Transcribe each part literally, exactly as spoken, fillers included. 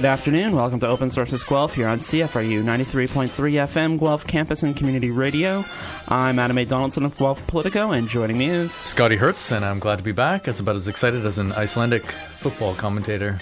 good afternoon. Welcome to Open Sources Guelph here on C F R U ninety-three point three F M, Guelph Campus and Community Radio. I'm Adam A. Donaldson of Guelph Politico, and joining me is... Scotty Hertz, and I'm glad to be back. I'm about as excited as an Icelandic football commentator.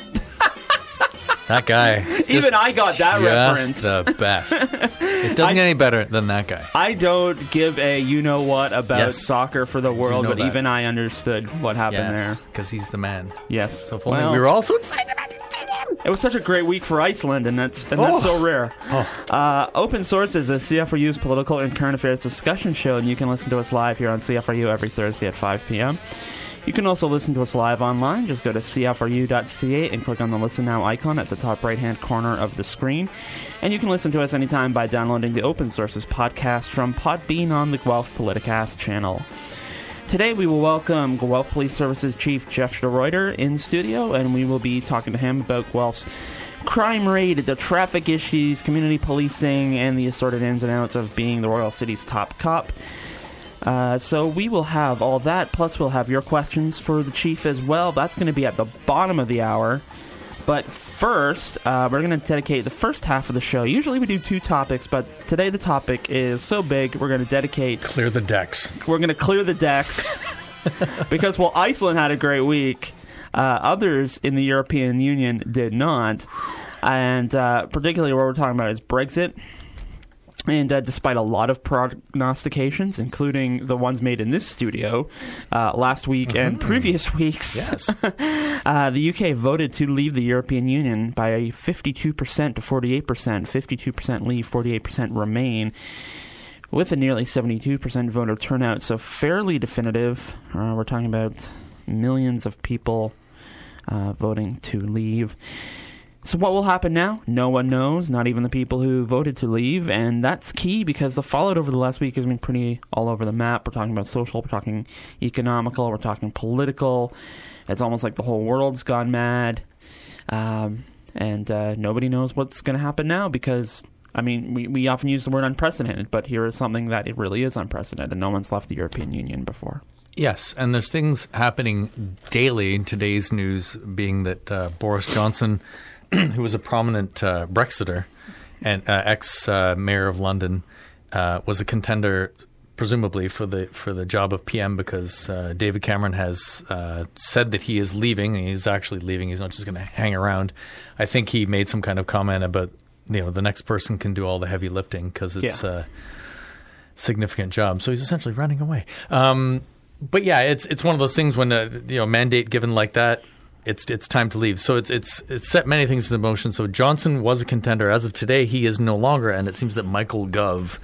That guy. Even I got that reference. The best. It doesn't I, get any better than that guy. I don't give a you-know-what about yes. soccer for the world, but that. even I understood what happened yes, there. because he's the man. Yes. So if only well, we were all so excited about it. It was such a great week for Iceland, and that's and oh. that's so rare. Oh. Uh, Open Source is a C F R U's political and current affairs discussion show, and you can listen to us live here on C F R U every Thursday at five p.m. You can also listen to us live online. Just go to C F R U dot C A and click on the Listen Now icon at the top right-hand corner of the screen. And you can listen to us anytime by downloading the Open Sources podcast from Podbean on the Guelph Politicast channel. Today we will welcome Guelph Police Services Chief Jeff Schdereuter in studio, and we will be talking to him about Guelph's crime rate, the traffic issues, community policing, and the assorted ins and outs of being the Royal City's top cop. Uh, so we will have all that, plus we'll have your questions for the Chief as well. That's going to be at the bottom of the hour. But first, uh, we're going to dedicate the first half of the show. Usually we do two topics, but today the topic is so big, we're going to dedicate... Clear the decks. We're going to clear the decks. Because while Iceland had a great week, uh, others in the European Union did not. And uh, particularly what we're talking about is Brexit. And uh, despite a lot of prognostications, including the ones made in this studio uh, last week mm-hmm. and previous weeks, yes. uh, the U K voted to leave the European Union by fifty-two percent to forty-eight percent. fifty-two percent leave, forty-eight percent remain, with a nearly seventy-two percent voter turnout. So fairly definitive. Uh, we're talking about millions of people uh, voting to leave. So what will happen now? No one knows, not even the people who voted to leave, and that's key because the fallout over the last week has been pretty all over the map. We're talking about social, we're talking economical, we're talking political. It's almost like the whole world's gone mad, um, and uh, nobody knows what's going to happen now because, I mean, we, we often use the word unprecedented, but here is something that it really is unprecedented. No one's left the European Union before. Yes, and there's things happening daily in today's news, being that uh, Boris Johnson... who was a prominent uh, Brexiter and uh, ex-mayor uh, of London, uh, was a contender, presumably, for the for the job of P M because uh, David Cameron has uh, said that he is leaving. And he's actually leaving. He's not just going to hang around. I think he made some kind of comment about, you know, the next person can do all the heavy lifting because it's yeah. a significant job. So he's essentially running away. Um, but yeah, it's it's one of those things when a you know mandate given like that. It's it's time to leave. So it's it's it's set many things into motion. So Johnson was a contender. As of today, he is no longer. And it seems that Michael Gove,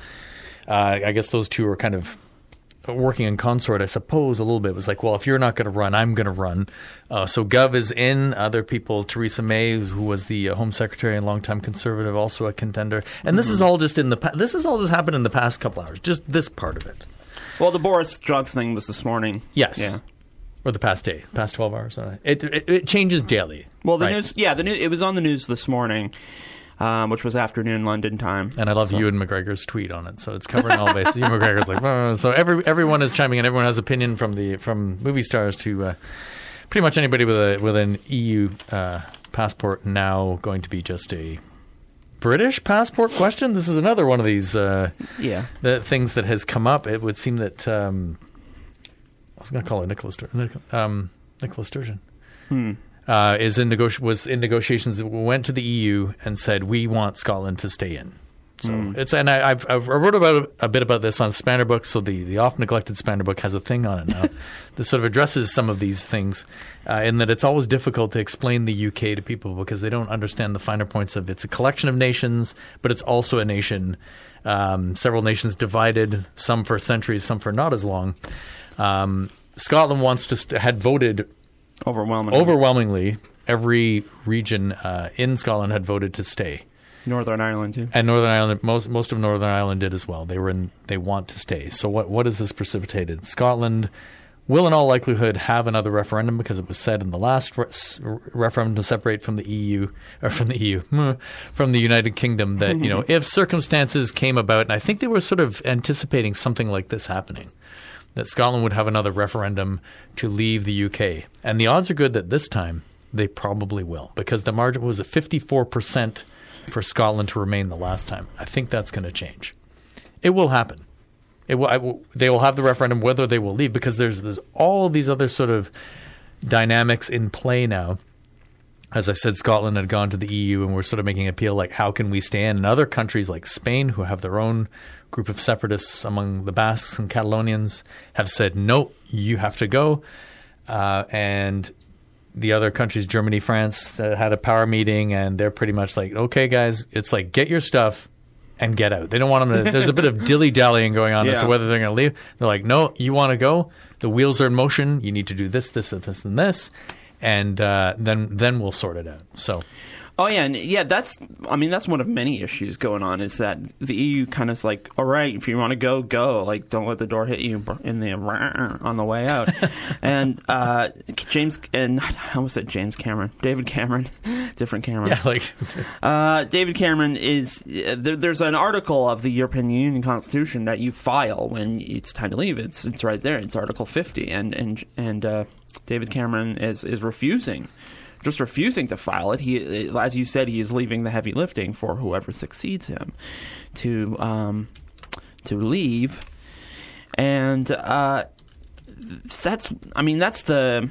uh, I guess those two are kind of working in consort, I suppose, a little bit. It was like, well, if you're not going to run, I'm going to run. Uh, so Gove is in. Other people, Theresa May, who was the uh, Home Secretary and longtime Conservative, also a contender. And mm-hmm. this is all just in the pa- this has all just happened in the past couple hours. Just this part of it. Well, the Boris Johnson thing was this morning. Yes. Yeah. Or the past day, past twelve hours. It, it it changes daily. Well, the right? news, yeah, the news, it was on the news this morning, um, which was afternoon London time. And I love so. Ewan McGregor's tweet on it, so it's covering all bases. Ewan McGregor's like, oh. so every everyone is chiming in. Everyone has opinion from the from movie stars to uh, pretty much anybody with a with an E U uh, passport now going to be just a British passport question. This is another one of these uh, yeah the things that has come up. It would seem that. Um, I was going to call her Nicola, Stur- um, Nicola Sturgeon. Hmm. Uh, is in negoti- was in negotiations. Went to the E U and said we want Scotland to stay in. So mm. it's and I, I've, I've I wrote about a bit about this on Spanner Book. So the, the oft neglected Spanner Book has a thing on it now that sort of addresses some of these things, uh, in that it's always difficult to explain the U K to people because they don't understand the finer points of it's a collection of nations, but it's also a nation. Um, several nations divided, some for centuries, some for not as long. Um, Scotland wants to st- had voted overwhelmingly. Overwhelmingly, every region uh, in Scotland had voted to stay. Northern Ireland too, and Northern Ireland. Most most of Northern Ireland did as well. They were in. They want to stay. So what what has this precipitated? Scotland will, in all likelihood, have another referendum because it was said in the last re- referendum to separate from the E U or from the E U from the United Kingdom that you know if circumstances came about, and I think they were sort of anticipating something like this happening. That Scotland would have another referendum to leave the U K. And the odds are good that this time they probably will, because the margin was at fifty-four percent for Scotland to remain the last time. I think that's going to change. It will happen. It will, I will. They will have the referendum whether they will leave, because there's there's all these other sort of dynamics in play now. As I said, Scotland had gone to the E U and we're sort of making an appeal like, how can we stand? And other countries like Spain, who have their own group of separatists among the Basques and Catalonians, have said, no, you have to go. Uh, and the other countries, Germany, France, uh, had a power meeting, and they're pretty much like, okay, guys, it's like, get your stuff and get out. They don't want them to – there's a bit of dilly-dallying going on yeah. as to whether they're going to leave. They're like, no, you want to go? The wheels are in motion. You need to do this, this, this, and this. And uh, then then we'll sort it out. So – Oh, yeah, and yeah, that's, I mean, that's one of many issues going on, is that the E U kind of is like, all right, if you want to go, go. Like, don't let the door hit you in the, on the way out. and uh, James, and I almost said James Cameron, David Cameron, different Cameron. Yeah, like. uh, David Cameron is, there, there's an article of the European Union Constitution that you file when it's time to leave. It's it's right there. It's Article fifty. And, and, and uh, David Cameron is, is refusing. Just refusing to file it. He, as you said, he is leaving the heavy lifting for whoever succeeds him to um, to leave, and uh, that's. I mean, that's the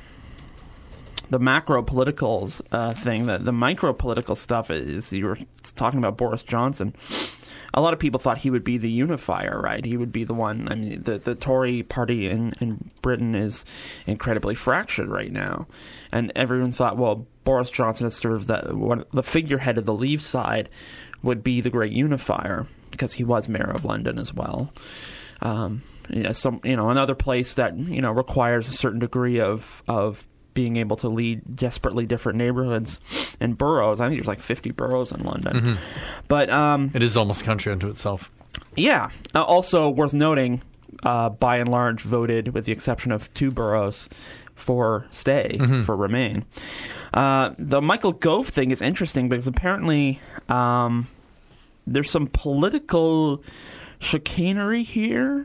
the macro political uh, thing. The the micro political stuff is, you were talking about Boris Johnson. A lot of people thought he would be the unifier, right? He would be the one. I mean, the, the Tory party in, in Britain is incredibly fractured right now. And everyone thought, well, Boris Johnson is sort of the, one, the figurehead of the Leave side would be the great unifier, because he was mayor of London as well. Um, you know, some, you know, another place that, you know, requires a certain degree of, of being able to lead desperately different neighborhoods and boroughs. I think there's like fifty boroughs in London. Mm-hmm. But um, it is almost a country unto itself. Yeah. Uh, also worth noting, uh, by and large, voted, with the exception of two boroughs, for stay, mm-hmm. for remain. Uh, the Michael Gove thing is interesting because apparently um, there's some political chicanery here,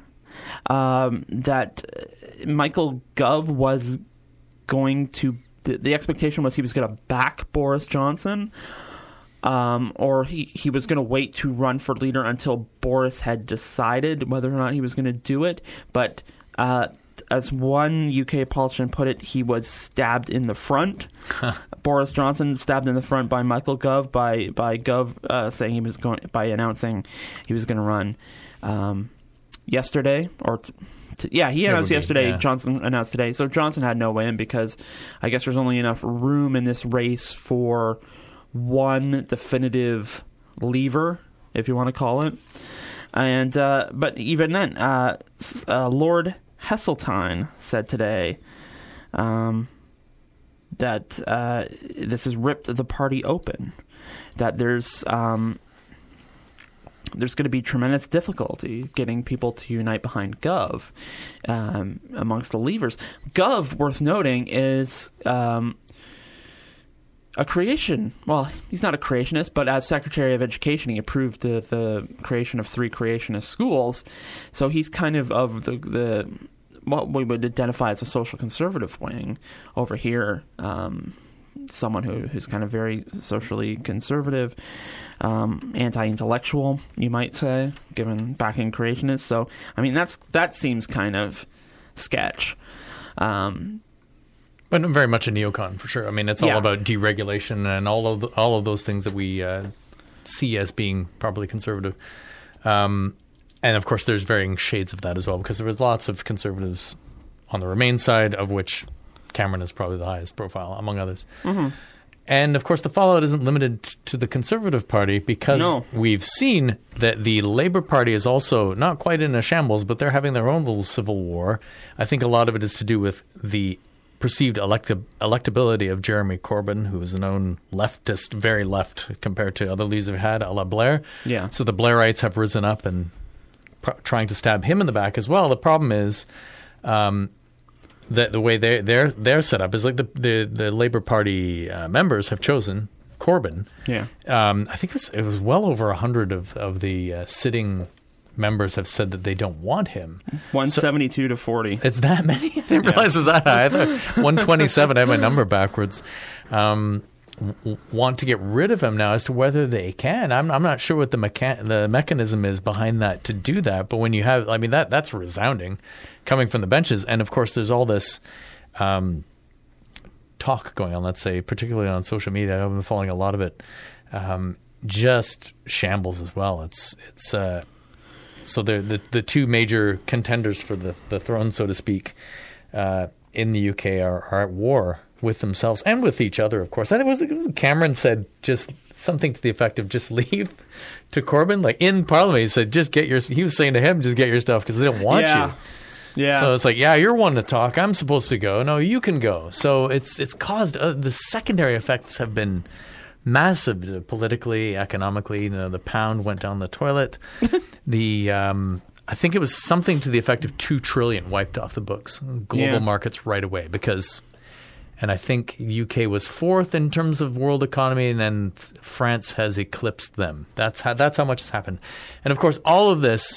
um, that Michael Gove was going to the, the expectation was he was going to back Boris Johnson, um, or he, he was going to wait to run for leader until Boris had decided whether or not he was going to do it. But uh, as one U K politician put it, he was stabbed in the front. Boris Johnson stabbed in the front by Michael Gove, by by Gove uh, saying he was going by announcing he was going to run um, yesterday or. T- Yeah, he announced be, yesterday, yeah. Johnson announced today. So Johnson had no win because I guess there's only enough room in this race for one definitive leaver, if you want to call it. And uh, but even then, uh, uh, Lord Heseltine said today um, that uh, this has ripped the party open, that there's... Um, There's going to be tremendous difficulty getting people to unite behind Gove um, amongst the Leavers. Gove, worth noting, is um, a creation. Well, he's not a creationist, but as Secretary of Education, he approved the, the creation of three creationist schools. So he's kind of of the, the what we would identify as a social conservative wing over here. Um, someone who, who's kind of very socially conservative, um, anti-intellectual, you might say, given backing creationists. So, I mean, that's that seems kind of sketch. Um, but very much a neocon, for sure. I mean, it's all yeah. about deregulation and all of the, all of those things that we uh, see as being probably conservative. Um, and, of course, there's varying shades of that as well, because there was lots of conservatives on the Remain side, of which Cameron is probably the highest profile, among others. Mm-hmm. And, of course, the fallout isn't limited t- to the Conservative Party, because no. we've seen that the Labour Party is also not quite in a shambles, but they're having their own little civil war. I think a lot of it is to do with the perceived electi- electability of Jeremy Corbyn, who is a known leftist, very left compared to other leaders we've had, a la Blair. Yeah. So the Blairites have risen up and pr- trying to stab him in the back as well. The problem is... Um, The, the way they they're they're set up is like the the, the Labour Party uh, members have chosen Corbyn. Yeah, um, I think it was, it was well over a hundred of of the uh, sitting members have said that they don't want him. one seventy-two to forty. It's that many? I didn't realize it was that high. I thought one twenty-seven. I have my number backwards. Um, w- want to get rid of him now. As to whether they can, I'm I'm not sure what the mecha- the mechanism is behind that to do that. But when you have, I mean, that that's resounding, coming from the benches, and of course, there's all this um, talk going on. Let's say, particularly on social media, I've been following a lot of it. Um, just shambles as well. It's it's. Uh, So the, the the two major contenders for the, the throne, so to speak, uh, in the U K are, are at war with themselves and with each other, of course. I think it was, it was Cameron said just something to the effect of just leave to Corbyn. Like in Parliament, he said, just get your, he was saying to him, just get your stuff because they don't want yeah. you. Yeah. So it's like, yeah, you're one to talk. I'm supposed to go. No, you can go. So it's it's caused, uh, the secondary effects have been massive uh, politically, economically. You know, the pound went down the toilet. the um, I think it was something to the effect of two trillion wiped off the books, global Yeah. markets right away. Because, and I think U K was fourth in terms of world economy, and then France has eclipsed them. That's how that's how much has happened. And of course, all of this.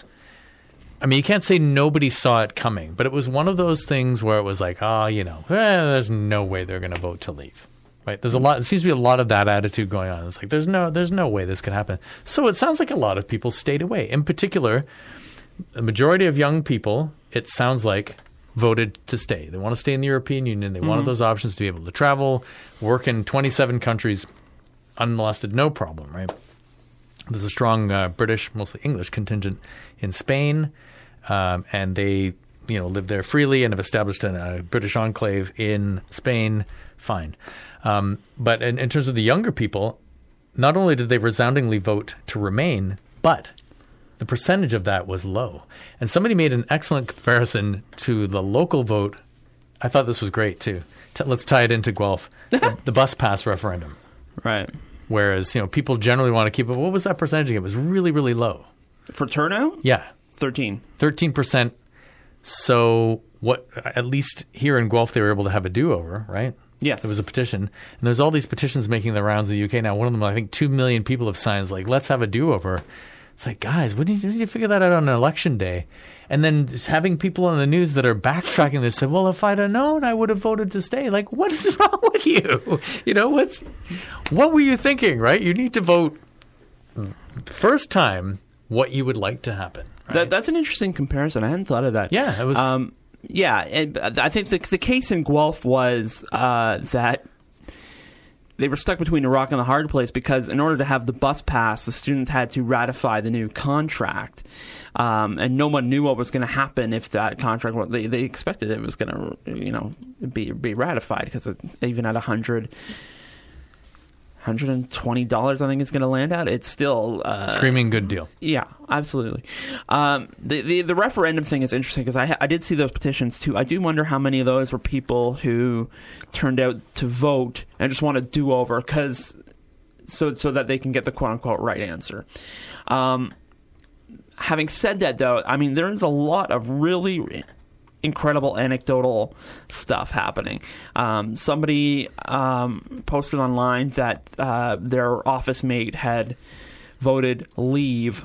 I mean, you can't say nobody saw it coming, but it was one of those things where it was like, oh, you know, eh, there's no way they're going to vote to leave. Right? There's a lot. It seems to be a lot of that attitude going on. It's like there's no, there's no way this could happen. So it sounds like a lot of people stayed away. In particular, the majority of young people, it sounds like, voted to stay. They want to stay in the European Union. They mm-hmm. wanted those options to be able to travel, work in twenty-seven countries, unmolested, no problem. Right? There's a strong uh, British, mostly English contingent in Spain, um, and they, you know, live there freely and have established a, a British enclave in Spain. Fine. Um, but in, in terms of the younger people, not only did they resoundingly vote to remain, but the percentage of that was low. And somebody made an excellent comparison to the local vote. I thought this was great, too. T- let's tie it into Guelph, the, the bus pass referendum. Right. Whereas, you know, people generally want to keep it. What was that percentage again? It was really, really low. For turnout? Yeah. thirteen. thirteen percent. So what? At least here in Guelph, they were able to have a do-over, right? Yes. There was a petition. And there's all these petitions making the rounds in the U K now. One of them, I think, two million people have signed. It's like, let's have a do-over. It's like, guys, when did you, did you figure that out on election day? And then just having people on the news that are backtracking, they say, well, if I'd have known, I would have voted to stay. Like, what is wrong with you? You know, what's what were you thinking, right? You need to vote first time what you would like to happen. Right? That, that's an interesting comparison. I hadn't thought of that. Yeah, it was... Um, Yeah, and I think the the case in Guelph was uh, that they were stuck between a rock and a hard place because in order to have the bus pass, the students had to ratify the new contract, um, and no one knew what was going to happen if that contract. They they expected it was going to, you know, be be ratified because even at a hundred. one hundred twenty dollars I think it's going to land at. It's still... Uh, Screaming good deal. Yeah, absolutely. Um, the, the the referendum thing is interesting because I, I did see those petitions too. I do wonder how many of those were people who turned out to vote and just want a do-over because so, so that they can get the quote-unquote right answer. Um, having said that, though, I mean, there's a lot of really... incredible anecdotal stuff happening. Um, somebody um, posted online that uh, their office mate had voted leave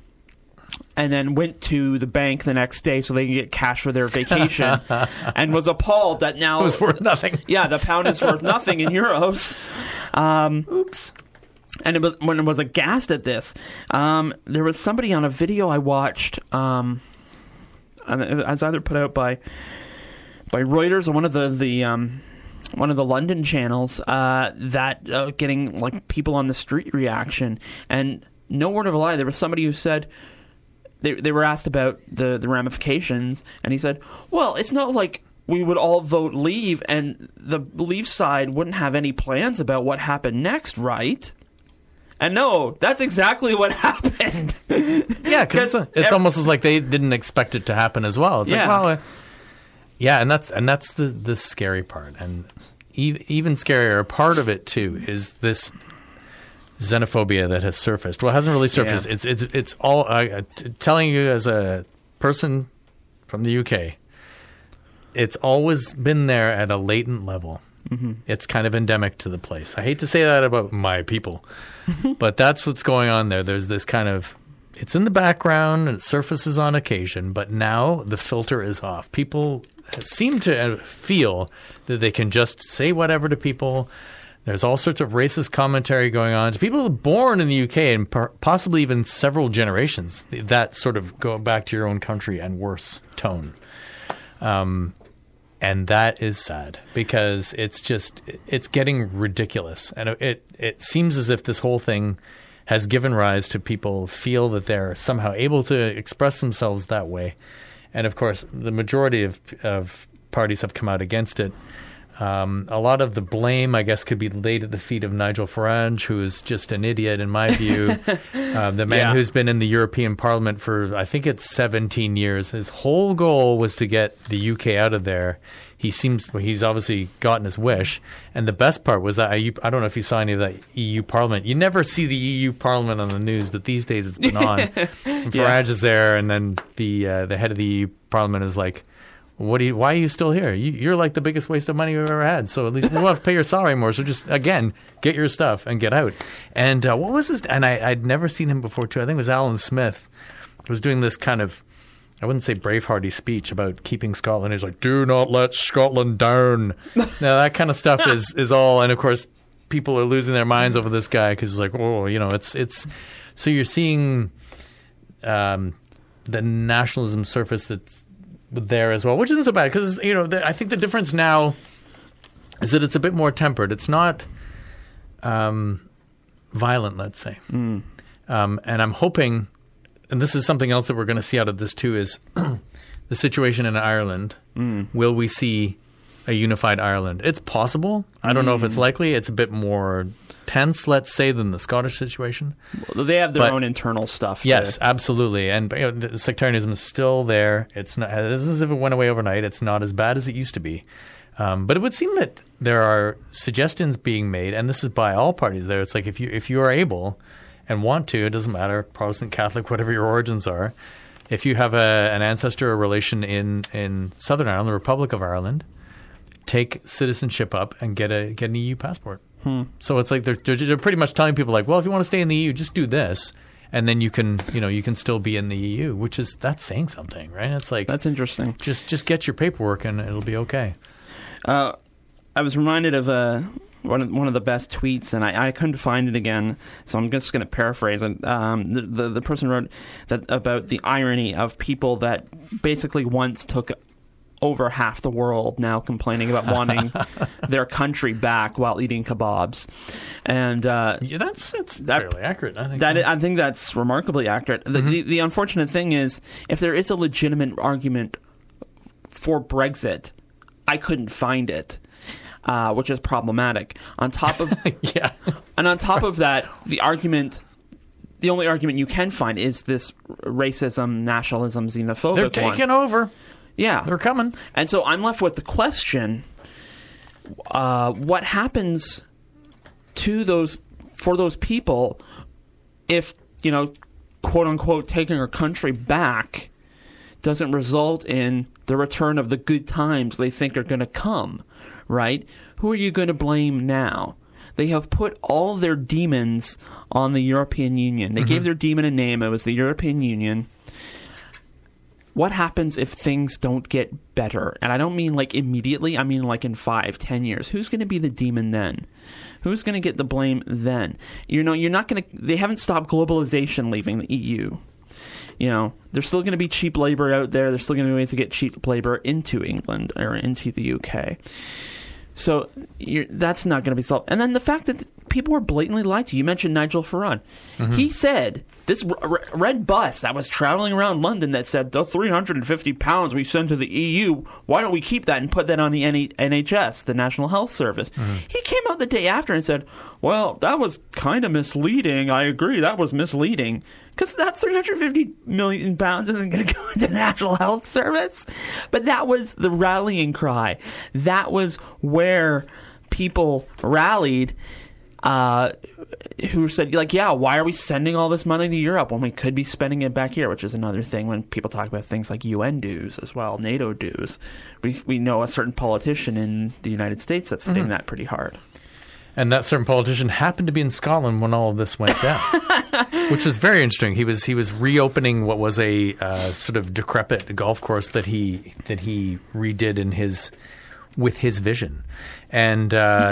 and then went to the bank the next day so they can get cash for their vacation and was appalled that now... It was worth nothing. Yeah, the pound is worth nothing in euros. Um, Oops. And it was, when it was aghast at this, um, there was somebody on a video I watched... Um, and it was either put out by by Reuters or one of the the um, one of the London channels uh, that uh, getting like people on the street reaction, and no word of a lie, there was somebody who said they they were asked about the the ramifications, and he said, "Well, it's not like we would all vote leave, and the Leave side wouldn't have any plans about what happened next, right?" And no, that's exactly what happened. Yeah, because it's, it's almost as like they didn't expect it to happen as well. It's yeah. like, well, uh, yeah, and that's and that's the, the scary part. And e- even scarier, a part of it too is this xenophobia that has surfaced. Well, it hasn't really surfaced. Yeah. It's it's it's all uh, t- telling you as a person from the U K. It's always been there at a latent level. Mm-hmm. It's kind of endemic to the place. I hate to say that about my people, but that's what's going on there. There's this kind of it's in the background and it surfaces on occasion, but now the filter is off. People seem to feel that they can just say whatever to people. There's all sorts of racist commentary going on. To people born in the U K and per- possibly even several generations, that sort of go back to your own country and worse tone. Um, and that is sad because it's just, it's getting ridiculous. And it, it seems as if this whole thing has given rise to people feel that they're somehow able to express themselves that way. And of course, the majority of, of parties have come out against it. Um, a lot of the blame, I guess, could be laid at the feet of Nigel Farage, who is just an idiot in my view. uh, the man yeah. who's been in the European Parliament for, I think it's seventeen years. His whole goal was to get the U K out of there. He seems, well, he's obviously gotten his wish. And the best part was that, I, I don't know if you saw any of that E U Parliament. You never see the E U Parliament on the news, but these days it's been on. And Farage yeah. is there, and then the uh, the head of the E U Parliament is like, What do you? Why are you still here? You, you're like the biggest waste of money we've ever had. So at least we won't have to pay your salary more. So just, again, get your stuff and get out. And uh, what was this? And I, I'd never seen him before, too. I think it was Alan Smith who was doing this kind of, I wouldn't say Bravehearty speech about keeping Scotland. He's like, do not let Scotland down. Now, that kind of stuff is, is all, and of course, people are losing their minds over this guy because it's like, oh, you know, it's, it's, so you're seeing um, the nationalism surface that's there as well, which isn't so bad because, you know, the, I think the difference now is that it's a bit more tempered. It's not um, violent, let's say. Mm. Um, and I'm hoping, and this is something else that we're going to see out of this too, is the situation in Ireland. Mm. Will we see a unified Ireland? It's possible. I don't mm. know if it's likely. It's a bit more tense, let's say, than the Scottish situation. Well, they have their but, own internal stuff. Yes, to... absolutely. And you know, the sectarianism is still there. It's not it's as if it went away overnight. It's not as bad as it used to be. Um, but it would seem that there are suggestions being made, and this is by all parties there. It's like if you if you are able and want to, it doesn't matter, Protestant, Catholic, whatever your origins are, if you have a, an ancestor or relation in, in Southern Ireland, the Republic of Ireland, take citizenship up and get a get an E U passport. Hmm. So it's like they're, they're they're pretty much telling people like, well, if you want to stay in the E U, just do this, and then you can you know you can still be in the E U, which is that's saying something, right? It's like that's interesting. Just just get your paperwork and it'll be okay. Uh, I was reminded of uh, one of one of the best tweets, and I, I couldn't find it again, so I'm just going to paraphrase it. Um, the, the the person wrote that about the irony of people that basically once took over half the world now complaining about wanting their country back while eating kebabs, and uh, yeah, that's that's that, fairly accurate. I think that is, I think that's remarkably accurate. The, mm-hmm. the, the unfortunate thing is, if there is a legitimate argument for Brexit, I couldn't find it, uh, which is problematic. On top of yeah, and on top of that, the argument. The only argument you can find is this racism, nationalism, xenophobic They're taking one. over. Yeah. They're coming. And so I'm left with the question, uh, what happens to those, for those people if, you know, quote unquote, taking our country back doesn't result in the return of the good times they think are going to come, right? Who are you going to blame now? They have put all their demons on the European Union. They mm-hmm. gave their demon a name. It was the European Union. What happens if things don't get better? And I don't mean like immediately. I mean like in five, ten years. Who's going to be the demon then? Who's going to get the blame then? You know, you're not going to. They haven't stopped globalization leaving the E U. You know, there's still going to be cheap labor out there. There's still going to be ways to get cheap labor into England or into the U K. So you're, that's not going to be solved. And then the fact that people were blatantly lied to. You mentioned Nigel Farage. Mm-hmm. He said this r- red bus that was traveling around London that said the three hundred fifty pounds we send to the E U, why don't we keep that and put that on the N H S, the National Health Service? Mm-hmm. He came out the day after and said, well, that was kind of misleading. I agree, that was misleading. Because that three hundred fifty million pounds isn't going to go into the National Health Service. But that was the rallying cry. That was where people rallied uh, who said, like, yeah, why are we sending all this money to Europe when we could be spending it back here? Which is another thing when people talk about things like U N dues as well, NATO dues. We, we know a certain politician in the United States that's hitting mm-hmm. that pretty hard. And that certain politician happened to be in Scotland when all of this went down, which was very interesting. He was he was reopening what was a uh, sort of decrepit golf course that he that he redid in his with his vision, and uh,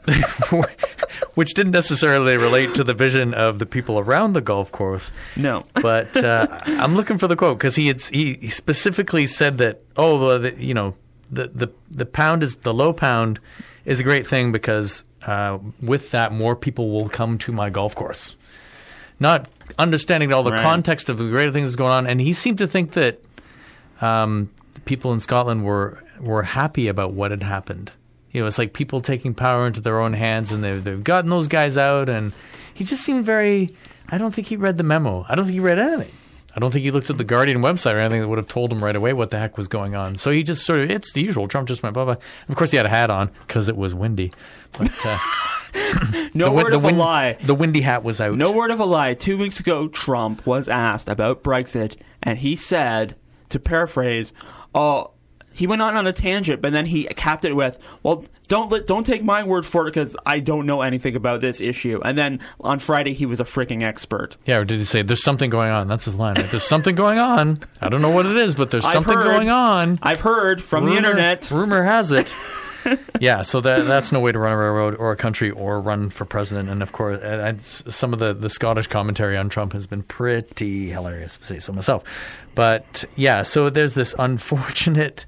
which didn't necessarily relate to the vision of the people around the golf course. No, but uh, I'm looking for the quote because he had, he he specifically said that oh well, the, you know the, the the pound is the low pound is a great thing because. Uh, with that, more people will come to my golf course. Not understanding all the right. context of the greater things that's going on, and he seemed to think that um, people in Scotland were were happy about what had happened. You know, it's like people taking power into their own hands, and they've they've gotten those guys out. And he just seemed very. I don't think he read the memo. I don't think he read anything. I don't think he looked at the Guardian website or anything that would have told him right away what the heck was going on. So he just sort of, it's the usual. Trump just went blah, blah. Of course, he had a hat on because it was windy. But uh, no the, word the of wind, a lie. The windy hat was out. No word of a lie. Two weeks ago, Trump was asked about Brexit, and he said, to paraphrase, oh, he went on on a tangent, but then he capped it with, well, don't let, don't take my word for it because I don't know anything about this issue. And then on Friday, he was a freaking expert. Yeah, or did he say, there's something going on? That's his line, right? There's something going on. I don't know what it is, but there's I've something heard, going on. I've heard from rumor, the internet. Rumor has it. Yeah, so that that's no way to run a railroad or a country or run for president. And, of course, uh, some of the, the Scottish commentary on Trump has been pretty hilarious, to say so myself. But, yeah, so there's this unfortunate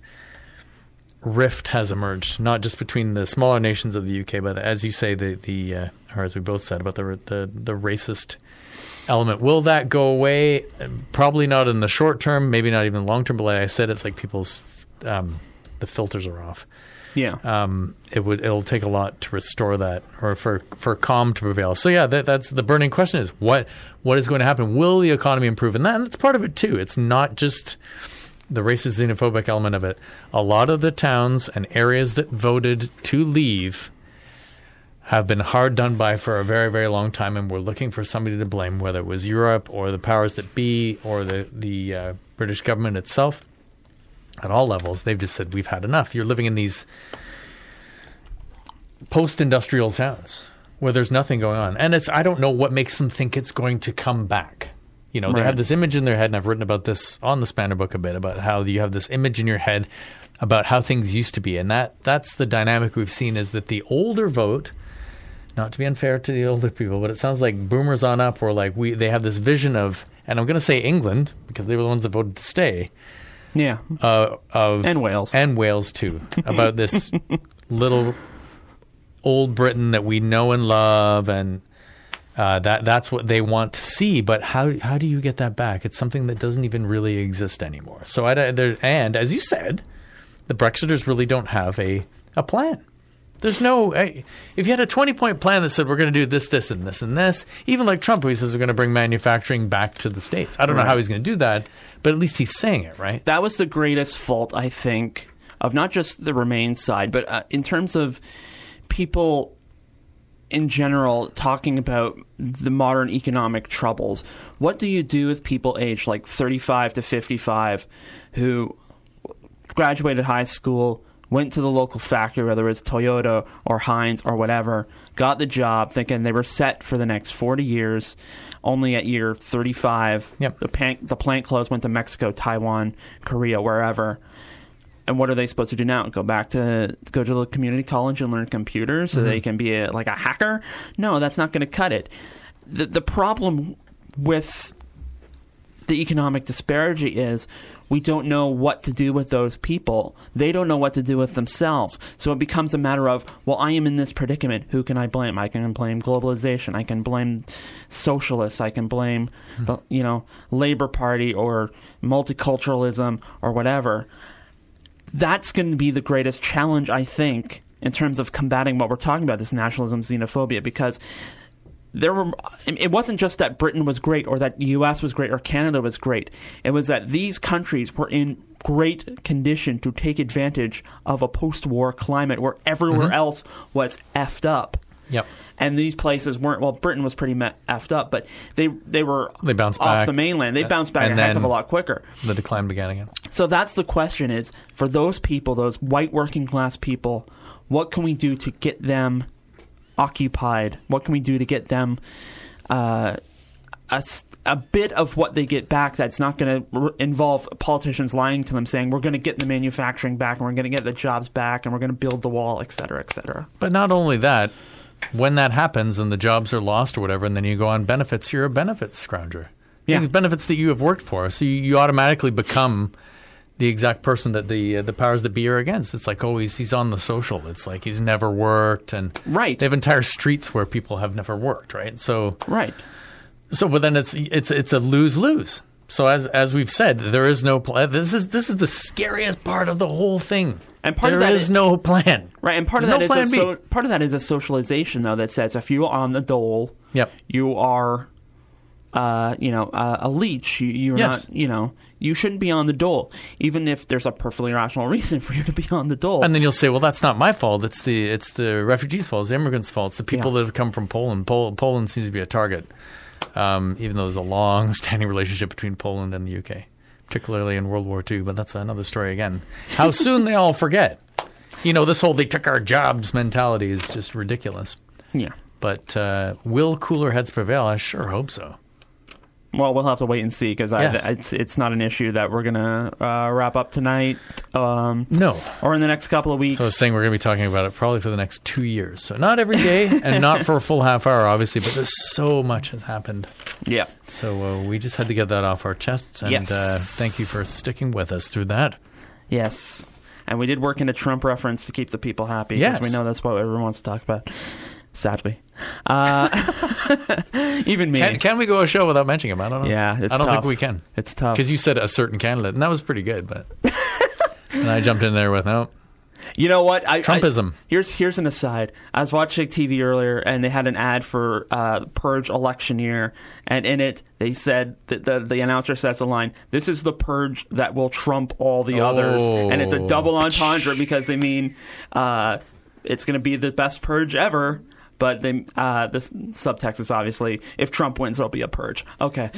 rift has emerged, not just between the smaller nations of the U K, but as you say, the the uh, or as we both said about the the the racist element. Will that go away? Probably not in the short term, maybe not even long term. But like I said, it's like people's um, the filters are off. Yeah, um, it would it'll take a lot to restore that, or for for calm to prevail. So yeah, that, that's the burning question: is what what is going to happen? Will the economy improve? And that, and that's part of it too. It's not just the racist, xenophobic element of it. A lot of the towns and areas that voted to leave have been hard done by for a very, very long time, and we're looking for somebody to blame, whether it was Europe or the powers that be or the, the uh, British government itself. At all levels, they've just said, we've had enough. You're living in these post-industrial towns where there's nothing going on. And it's I don't know what makes them think it's going to come back. You know, they right. have this image in their head, and I've written about this on the Spanner book a bit, about how you have this image in your head about how things used to be. And that that's the dynamic we've seen, is that the older vote, not to be unfair to the older people, but it sounds like boomers on up, or like we they have this vision of, and I'm going to say England, because they were the ones that voted to stay. Yeah. Uh, of and Wales. And Wales, too, about this little old Britain that we know and love, and Uh, that that's what they want to see, but how how do you get that back? It's something that doesn't even really exist anymore. So I there, and as you said, the Brexiters really don't have a a plan. There's no if you had a twenty point plan that said we're going to do this, this, and this, and this. Even like Trump, who says we're going to bring manufacturing back to the States. I don't right. know how he's going to do that, but at least he's saying it, right? That was the greatest fault, I think, of not just the Remain side, but uh, in terms of people in general talking about the modern economic troubles. What do you do with people aged like thirty-five to fifty-five who graduated high school, went to the local factory, whether it's Toyota or Heinz or whatever, got the job thinking they were set for the next forty years, only at year thirty-five, yep. the, pan- the plant closed, went to Mexico, Taiwan, Korea, wherever. And what are they supposed to do now? Go back to go to the community college and learn computers so mm-hmm. they can be a, like a hacker? No, that's not going to cut it. The the problem with the economic disparity is we don't know what to do with those people. They don't know what to do with themselves. So it becomes a matter of, well, I am in this predicament. Who can I blame? I can blame globalization. I can blame socialists. I can blame, mm-hmm. the, you know, Labor Party or multiculturalism or whatever. That's going to be the greatest challenge, I think, in terms of combating what we're talking about, this nationalism, xenophobia, because there were. It wasn't just that Britain was great or that the U S was great or Canada was great. It was that these countries were in great condition to take advantage of a post-war climate where everywhere mm-hmm. else was effed up. Yep. And these places weren't. Well, Britain was pretty me- effed up, but they they were they bounced off back. the mainland. They bounced back and a heck of a lot quicker. The decline began again. So that's the question: is for those people, those white working class people, what can we do to get them occupied? What can we do to get them uh, a, a bit of what they get back that's not going to r- involve politicians lying to them, saying we're going to get the manufacturing back and we're going to get the jobs back and we're going to build the wall, et cetera, et cetera. But not only that, when that happens and the jobs are lost or whatever, and then you go on benefits, you're a benefits scrounger. Yeah. Things, benefits that you have worked for. So you, you automatically become the exact person that the uh, the powers that be are against. It's like, oh, he's, he's on the social. It's like he's never worked. And right. they have entire streets where people have never worked, right? So right. So, but then it's it's it's a lose-lose. So as as we've said, there is no plan. This is this is the scariest part of the whole thing. And part there of that is, is no plan, right? And part of There's that no is a plan so, part of that is a socialization, though, that says if you're on the dole, yep. you are, uh, you know, uh, a leech. You, you're yes. not, you know, you shouldn't be on the dole, even if there's a perfectly rational reason for you to be on the dole. And then you'll say, well, that's not my fault. It's the it's the refugees' fault. It's the immigrants' fault. It's the people Yeah. that have come from Poland. Pol- Poland seems to be a target, um, even though there's a long-standing relationship between Poland and the U K, particularly in World War Two. But that's another story again. How soon they all forget. You know, this whole they took our jobs mentality is just ridiculous. Yeah. But uh, will cooler heads prevail? I sure hope so. Well, we'll have to wait and see because Yes. it's it's not an issue that we're gonna uh, wrap up tonight. Um, No. or in the next couple of weeks. So I was saying we're going to be talking about it probably for the next two years. So not every day and not for a full half hour, obviously, but there's so much has happened. Yeah. So uh, we just had to get that off our chests. And Yes. uh, thank you for sticking with us through that. Yes. And we did work in a Trump reference to keep the people happy. Yes. Because we know that's what everyone wants to talk about. Sadly. Uh, even me. Can, can we go a show without mentioning him? I don't know. Yeah, it's I don't tough. think we can. It's tough. Because you said a certain candidate, and that was pretty good. But and I jumped in there with, no, You know what? I, Trumpism. I, here's here's an aside. I was watching T V earlier, and they had an ad for uh, Purge election year, and in it they said that the the announcer says the line, "This is the purge that will trump all the others," Oh. and it's a double entendre because they mean uh, it's going to be the best purge ever. But they, uh, the subtext is obviously, if Trump wins, there'll be a purge. Okay.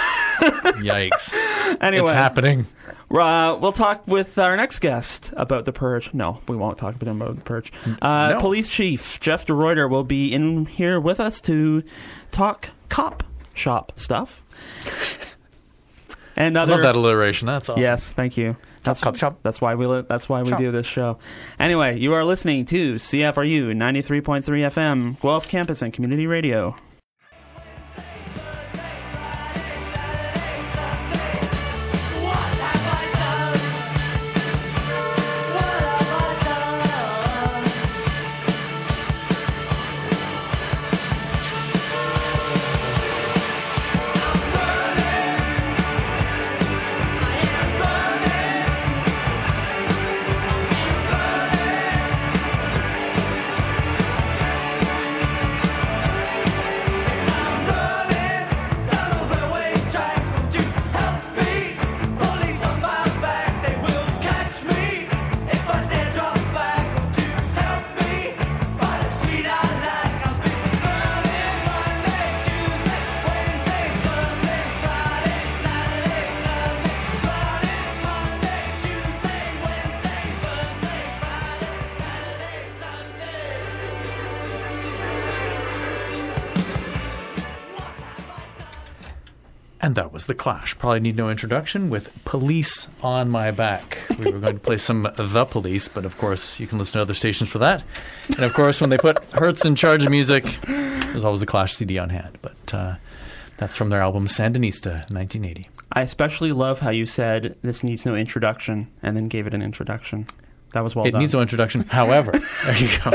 Yikes. Anyway, It's happening. Uh, we'll talk with our next guest about the purge. No, we won't talk about him about the purge. Uh, No. Police Chief Jeff DeRuyter will be in here with us to talk cop shop stuff. And I other, love that alliteration. That's awesome. Yes, thank you. That's cop shop. That's why we li- that's why we Shop. do this show. Anyway, you are listening to C F R U ninety-three point three F M, Guelph Campus and Community Radio. And that was The Clash. Probably need no introduction with Police on My Back. We were going to play some The Police, but of course you can listen to other stations for that. And of course when they put Hertz in charge of music, there's always a Clash C D on hand. But uh, that's from their album Sandinista, nineteen eighty. I especially love how you said this needs no introduction and then gave it an introduction. That was well it done. needs no introduction. However, there you go.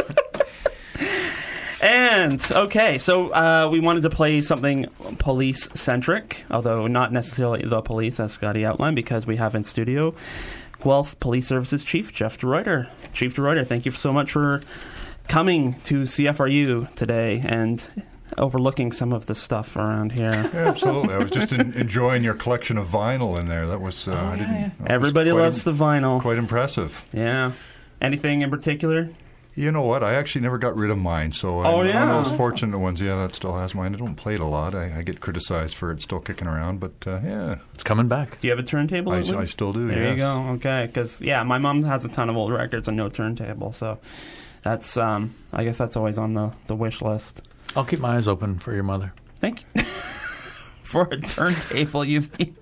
And, okay, so uh, we wanted to play something police-centric, although not necessarily the police, as Scotty outlined, because we have in studio Guelph Police Services Chief Jeff DeRuyter. Chief DeRuyter, thank you so much for coming to C F R U today and overlooking some of the stuff around here. Yeah, absolutely. I was just in, enjoying your collection of vinyl in there. That was, uh, I didn't. that was Everybody quite loves im- the vinyl. Quite impressive. Yeah. Anything in particular? You know what? I actually never got rid of mine, so I'm Oh, one yeah. of those fortunate ones. Yeah, that still has mine. I don't play it a lot. I, I get criticized for it still kicking around, but uh, yeah, It's coming back. Do you have a turntable? I, at I least? still do. There yes. you go. Okay, because yeah, my mom has a ton of old records and no turntable, so that's um, I guess that's always on the, the wish list. I'll keep my eyes open for your mother. Thank you. For a turntable, you mean?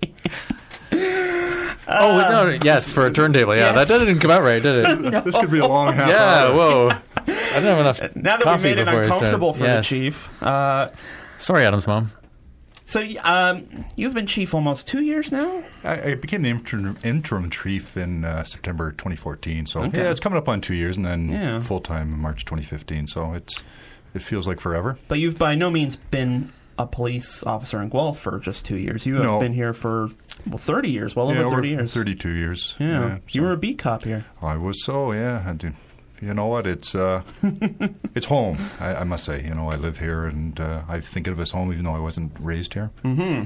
Oh, no, yes, for a turntable. Yeah, Yes. that didn't come out right, did it? This could be a long half Yeah, hour. whoa. I didn't have enough Now that we coffee made it before I started. uncomfortable for Yes. the chief. Uh, Sorry, Adam's mom. so um, you've been chief almost two years now? I, I became the interim, interim chief in uh, September twenty fourteen. So Okay. yeah, it's coming up on two years, and then Yeah. full time in March twenty fifteen. So it's it feels like forever. But you've by no means been a police officer in Guelph for just two years. You have No. been here for, well, thirty years, well yeah, over thirty we're years. thirty-two years. Yeah. You so- were a beat cop here. I was so yeah. I do. You know what? It's uh, it's home. I, I must say. You know, I live here, and uh, I think of it as home, even though I wasn't raised here. Mm-hmm.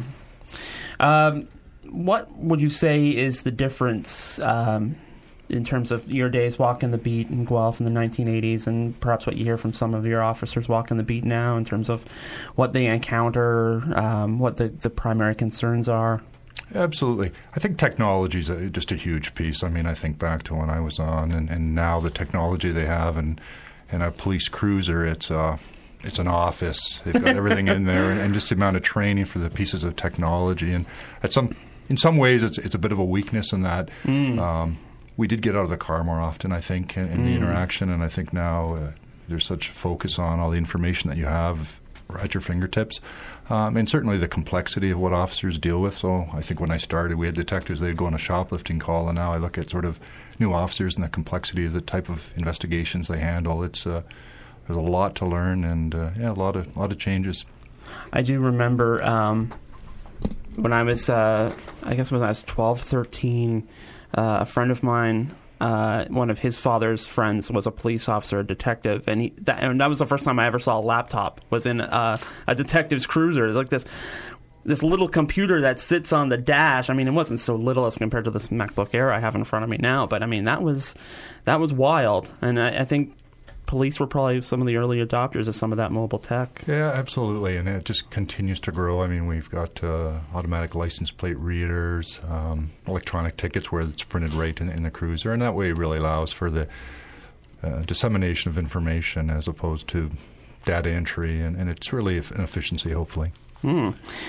Um, what would you say is the difference um, in terms of your days walking the beat in Guelph in the nineteen eighties, and perhaps what you hear from some of your officers walking the beat now in terms of what they encounter, um, what the, the primary concerns are? Absolutely. I think technology is a, just a huge piece. I mean, I think back to when I was on, and, and now the technology they have, and, and a police cruiser, it's uh, it's an office. They've got everything in there, and, and just the amount of training for the pieces of technology. And at some, in some ways, it's it's a bit of a weakness in that. Mm. Um, we did get out of the car more often, I think, in, in Mm. the interaction, and I think now uh, there's such focus on all the information that you have at your fingertips. Um, and certainly the complexity of what officers deal with. So I think when I started, we had detectives, they'd go on a shoplifting call, and now I look at sort of new officers and the complexity of the type of investigations they handle. It's uh, there's a lot to learn, and uh, yeah, a lot of a lot of changes. I do remember um, when I was, uh, I guess when I was twelve, thirteen, uh, a friend of mine, uh, one of his father's friends was a police officer, a detective, and, he, that, and that was the first time I ever saw a laptop, was in uh, a detective's cruiser. Like this this little computer that sits on the dash. I mean, it wasn't so little as compared to this MacBook Air I have in front of me now, but I mean, that was that was wild. And I, I think police were probably some of the early adopters of some of that mobile tech. Yeah, absolutely, and it just continues to grow. I mean, we've got uh, automatic license plate readers, um, electronic tickets where it's printed right in, in the cruiser, and that way it really allows for the uh, dissemination of information as opposed to data entry, and, and it's really an efficiency, hopefully. Hmm.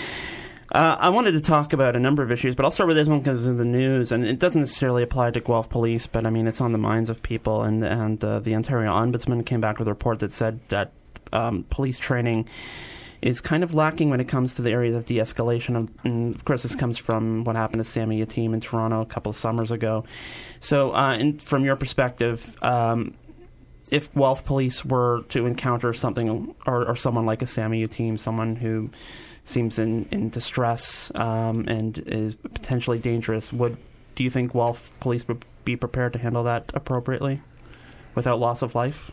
Uh, I wanted to talk about a number of issues, but I'll start with this one because of the news, and it doesn't necessarily apply to Guelph Police, but I mean, it's on the minds of people, and, and uh, the Ontario Ombudsman came back with a report that said that um, police training is kind of lacking when it comes to the areas of de-escalation, and of course this comes from what happened to Sammy Yatim in Toronto a couple of summers ago. So uh, in, from your perspective, um, if Guelph Police were to encounter something, or, or someone like a Sammy Yatim, someone who seems in, in distress um, and is potentially dangerous, would do you think Guelph Police would be prepared to handle that appropriately without loss of life?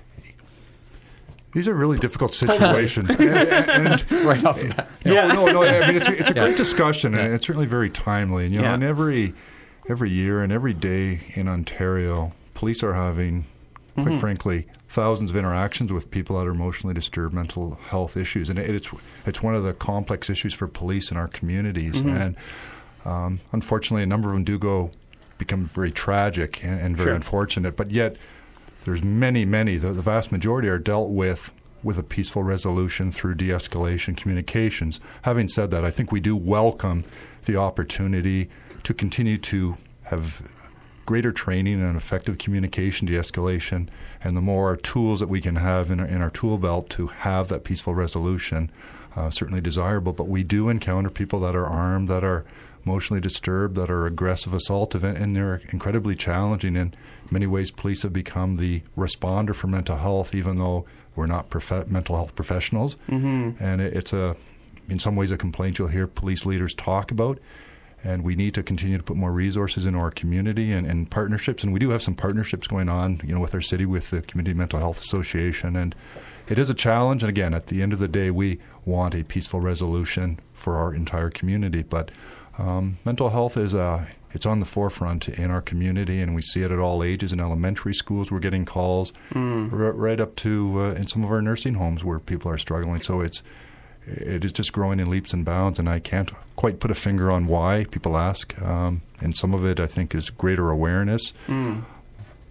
These are really difficult situations. and, and, Right off the bat. no, Yeah. no, no. I mean, it's a, it's a Yeah. great discussion, Yeah. and it's certainly very timely. And you know, Yeah. and every every year and every day in Ontario, police are having, quite Mhm. frankly, thousands of interactions with people that are emotionally disturbed, mental health issues, and it, it's it's one of the complex issues for police in our communities. Mhm. And um, unfortunately, a number of them do go become very tragic and, and very Sure. unfortunate. But yet, there's many, many. The, the vast majority are dealt with with a peaceful resolution through de-escalation communications. Having said that, I think we do welcome the opportunity to continue to have greater training and effective communication, de-escalation, and the more tools that we can have in our, in our tool belt to have that peaceful resolution, uh, certainly desirable. But we do encounter people that are armed, that are emotionally disturbed, that are aggressive, assaultive, and, and they're incredibly challenging. In many ways, police have become the responder for mental health, even though we're not prof- mental health professionals. Mm-hmm. And it, it's a, in some ways, a complaint you'll hear police leaders talk about. And we need to continue to put more resources into our community and, and partnerships. And we do have some partnerships going on, you know, with our city, with the Community Mental Health Association. And it is a challenge. And again, at the end of the day, we want a peaceful resolution for our entire community. But um, mental health is uh, it's on the forefront in our community, and we see it at all ages. In elementary schools, we're getting calls Mm. r- right up to uh, in some of our nursing homes where people are struggling. So it's it is just growing in leaps and bounds, and I can't quite put a finger on why. People ask, um, and some of it, I think, is greater awareness. Mm.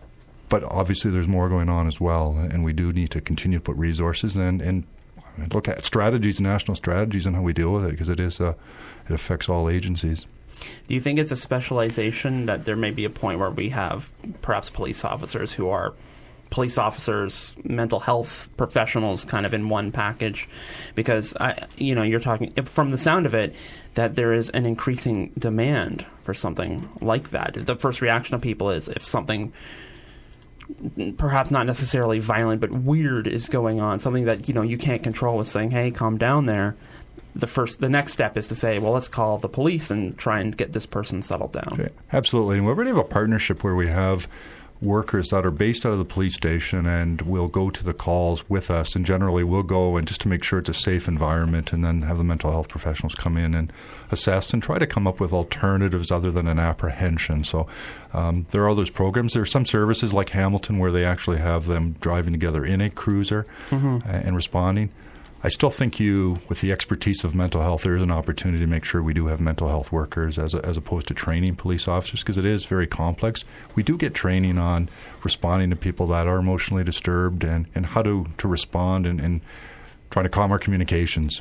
but obviously there's more going on as well, and we do need to continue to put resources and, and look at strategies, national strategies, and how we deal with it, because it is uh, it affects all agencies. Do you think it's a specialization that there may be a point where we have perhaps police officers who are police officers, mental health professionals kind of in one package? Because, I, you know, you're talking, from the sound of it, that there is an increasing demand for something like that. The first reaction of people is if something perhaps not necessarily violent but weird is going on, something that, you know, you can't control, is saying, hey, calm down there. The first, the next step is to say, well, let's call the police and try and get this person settled down. Okay. Absolutely. And we already have a partnership where we have workers that are based out of the police station and will go to the calls with us, and generally we'll go and just to make sure it's a safe environment, and then have the mental health professionals come in and assess and try to come up with alternatives other than an apprehension. So um, there are those programs. There are some services like Hamilton where they actually have them driving together in a cruiser mm-hmm. and responding. I still think you, with the expertise of mental health, there is an opportunity to make sure we do have mental health workers as a, as opposed to training police officers, because it is very complex. We do get training on responding to people that are emotionally disturbed and, and how to, to respond and, and trying to calm our communications.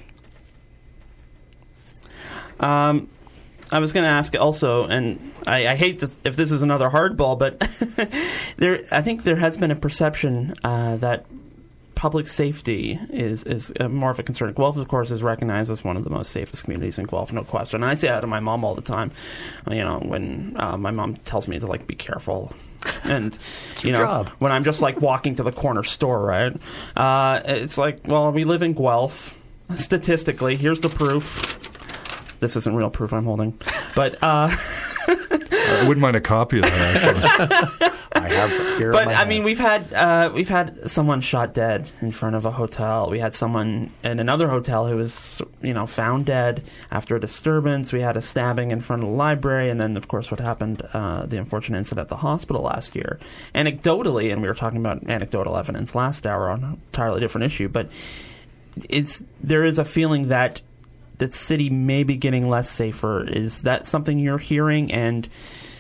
Um, I was going to ask also, and I, I hate to, if this is another hardball, but there, I think there has been a perception uh, that public safety is is uh, more of a concern. Guelph, of course, is recognized as one of the most safest communities in Guelph, no question. And I say that to my mom all the time. You know, when uh, my mom tells me to like be careful, and you know, job. when I'm just like walking to the corner store, right? Uh, it's like, well, we live in Guelph. Statistically, here's the proof. This isn't real proof I'm holding, but uh, I wouldn't mind a copy of that, actually. I have here but on my I hand. mean, we've had uh, we've had someone shot dead in front of a hotel. We had someone in another hotel who was, you know, found dead after a disturbance. We had a stabbing in front of the library, and then, of course, what happened, uh, the unfortunate incident at the hospital last year. Anecdotally, and we were talking about anecdotal evidence last hour on an entirely different issue, but it's there is a feeling that the city may be getting less safer. Is that something you're hearing? And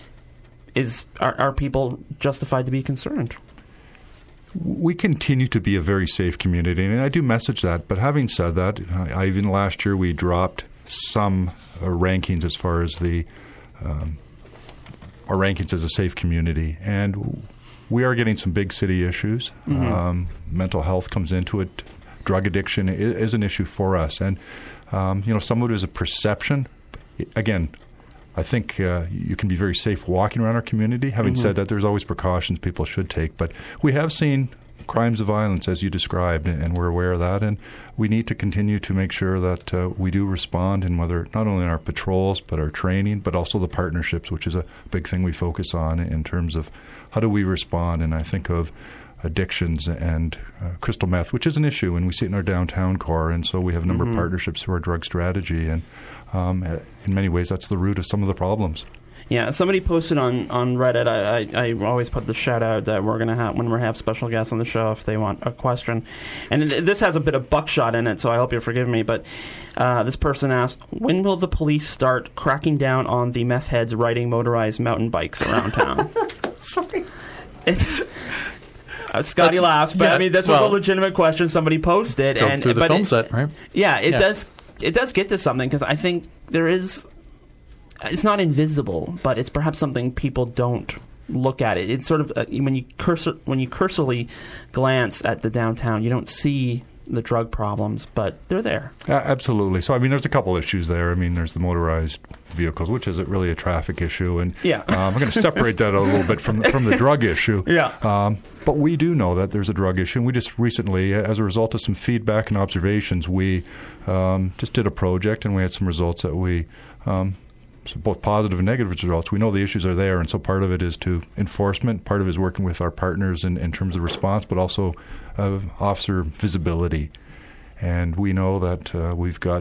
Is are, are people justified to be concerned? We continue to be a very safe community, and I do message that. But having said that, I, I, even last year we dropped some uh, rankings as far as the um, our rankings as a safe community, and we are getting some big city issues. Mm-hmm. Um, mental health comes into it. Drug addiction is, is an issue for us, and um, you know, some of it is a perception. Again, I think uh, you can be very safe walking around our community. Having mm-hmm. said that, there's always precautions people should take. But we have seen crimes of violence, as you described, and we're aware of that. And we need to continue to make sure that uh, we do respond, in whether not only in our patrols, but our training, but also the partnerships, which is a big thing we focus on in terms of how do we respond. And I think of addictions and uh, crystal meth, which is an issue, and we see it in our downtown core. And so we have a number mm-hmm. of partnerships through our drug strategy. And um, in many ways, that's the root of some of the problems. Yeah, somebody posted on, on Reddit. I, I, I always put the shout out that we're gonna have when we have special guests on the show if they want a question, and th- this has a bit of buckshot in it, so I hope you'll forgive me. But uh, this person asked, "When will the police start cracking down on the meth heads riding motorized mountain bikes around town?" Sorry. It's, uh, Scotty That's, laughs, but yeah, I mean this well, was a legitimate question somebody posted, Jump and through the but film it, set, right? Yeah, it yeah. does. It does get to something, because I think there is. It's not invisible, but it's perhaps something people don't look at. It. It's sort of uh, when you cursor when you cursorily glance at the downtown, you don't see the drug problems, but they're there. Uh, absolutely. So, I mean, there's a couple issues there. I mean, there's the motorized vehicles, which is really a traffic issue, and yeah. um, I'm going to separate that a little bit from from the drug issue. Yeah. Um, but we do know that there's a drug issue. And we just recently, as a result of some feedback and observations, we um, just did a project, and we had some results that we. Um, So both positive and negative results. We know the issues are there, and so part of it is to enforcement. Part of it is working with our partners in, in terms of response, but also uh, officer visibility. And we know that uh, we've got